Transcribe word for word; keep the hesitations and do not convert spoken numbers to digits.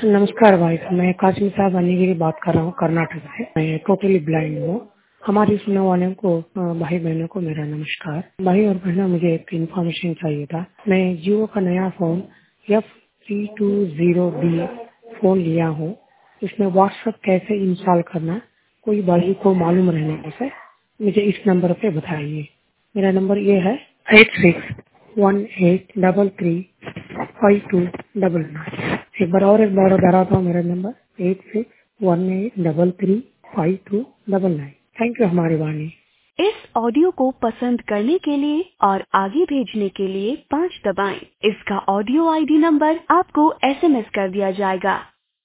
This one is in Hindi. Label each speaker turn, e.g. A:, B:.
A: नमस्कार भाई, मैं कासिम साहब अनिगिरी बात कर रहा हूँ कर्नाटक से। मैं टोटली ब्लाइंड हूँ। हमारी सुनने वाले को भाई बहनों को मेरा नमस्कार। भाई और बहनों, मुझे एक इन्फॉर्मेशन चाहिए था। मैं जियो का नया phone F three two zero B phone लिया हूँ। इसमें व्हाट्सएप कैसे इंस्टॉल करना, कोई भाई को मालूम रहने से मुझे इस नंबर पे बताइए। मेरा नंबर ये है eight six one eight double three five two double nine. एक बार और एक बार दोहराता हूँ, मेरा number eight six one eight double three five two double nine. Thank you हमारी वाणी।
B: इस ऑडियो को पसंद करने के लिए और आगे भेजने के लिए पाँच दबाएं। इसका ऑडियो आईडी नंबर आपको एसएमएस कर दिया जाएगा।